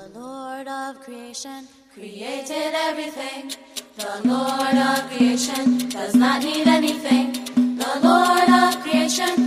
The Lord of creation created everything. The Lord of creation does not need anything. The Lord of creation